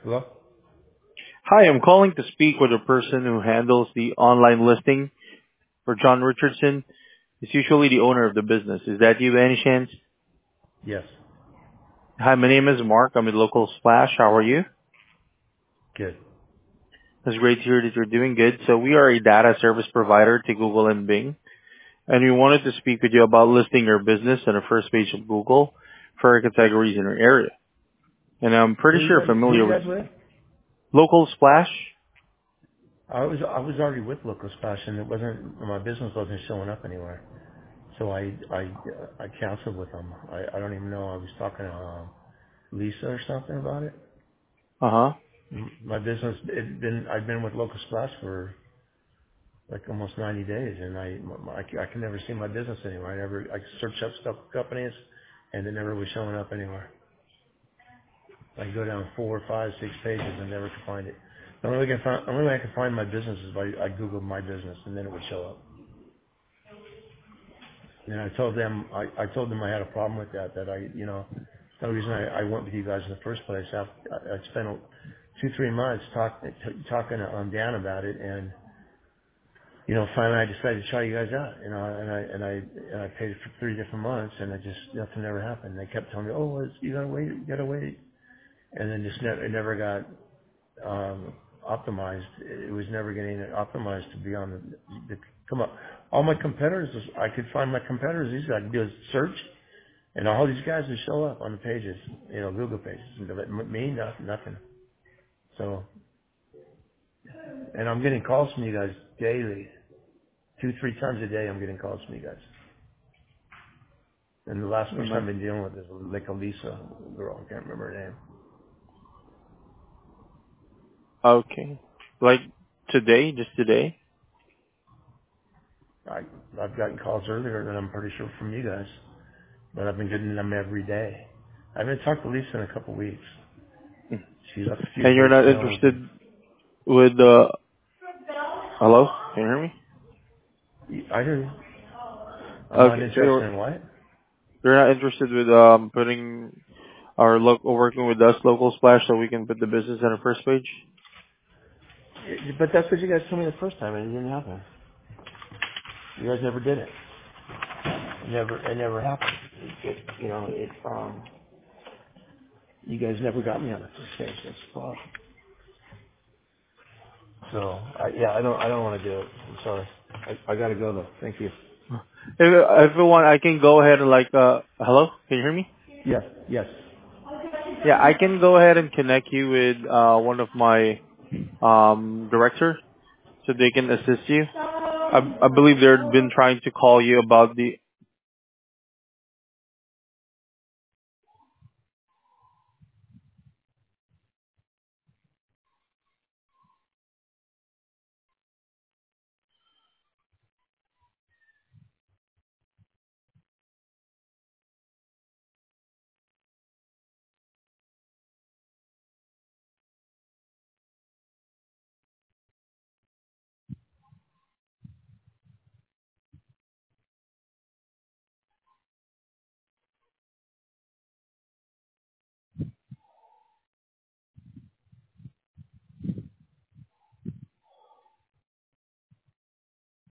Hello? Hi, I'm calling to speak with the person who handles the online listing for John Richardson. He's usually the owner of the business. Is that you by any chance? Yes. Hi, my name is Mark. I'm with Local Splash. How are you? Good. It's great to hear that you're doing good. So we are a data service provider to Google and Bing, and we wanted to speak with you about listing your business on the first page of Google for categories in your area. And I'm Who pretty are you sure you're guys who are familiar you with guys with? Local Splash. I was already with Local Splash and it wasn't my business wasn't showing up anywhere. So I canceled with them. I don't even know. I was talking to Lisa or something about it. Uh-huh. My business I've been with Local Splash for like almost 90 days and I can never see my business anywhere. I search up stuff companies and it never was showing up anywhere. I can go down 4, 5, 6 pages and never can find it. The only way I can find my business is by I Googled my business and then it would show up. And I told them I had a problem with that, the reason I went with you guys in the first place. I spent 2, 3 months talking to Dan about it and, finally I decided to try you guys out, and I paid for 3 different months and nothing ever happened. They kept telling me, oh, you gotta wait. And then it never got optimized. It was never getting optimized to be on the come up. All my competitors, I could find my competitors. These I could do a search, and all these guys would show up on the pages, Google pages. Me, nothing. So, and I'm getting calls from you guys daily, 2, 3 times a day. I'm getting calls from you guys. And the last person I've been dealing with is like a Lisa girl. I can't remember her name. Okay. Like today, just today? I've gotten calls earlier that I'm pretty sure from you guys. But I've been getting them every day. I haven't talked to Lisa in a couple weeks. She left a few And you're not voicemails and interested with hello? Can you hear me? I do. I'm not Okay, so interested in what? you're not interested with putting or working with us, Local Splash, so we can put the business on the first page? But that's what you guys told me the first time and it didn't happen. You guys never did it. It never happened. You guys never got me on the first stage. That's the problem. So, I don't want to do it. I'm sorry. I gotta go though. Thank you. If you want, I can go ahead and hello? Can you hear me? Yes, yes. Yeah, I can go ahead and connect you with one of my director so they can assist you. I believe they've been trying to call you about the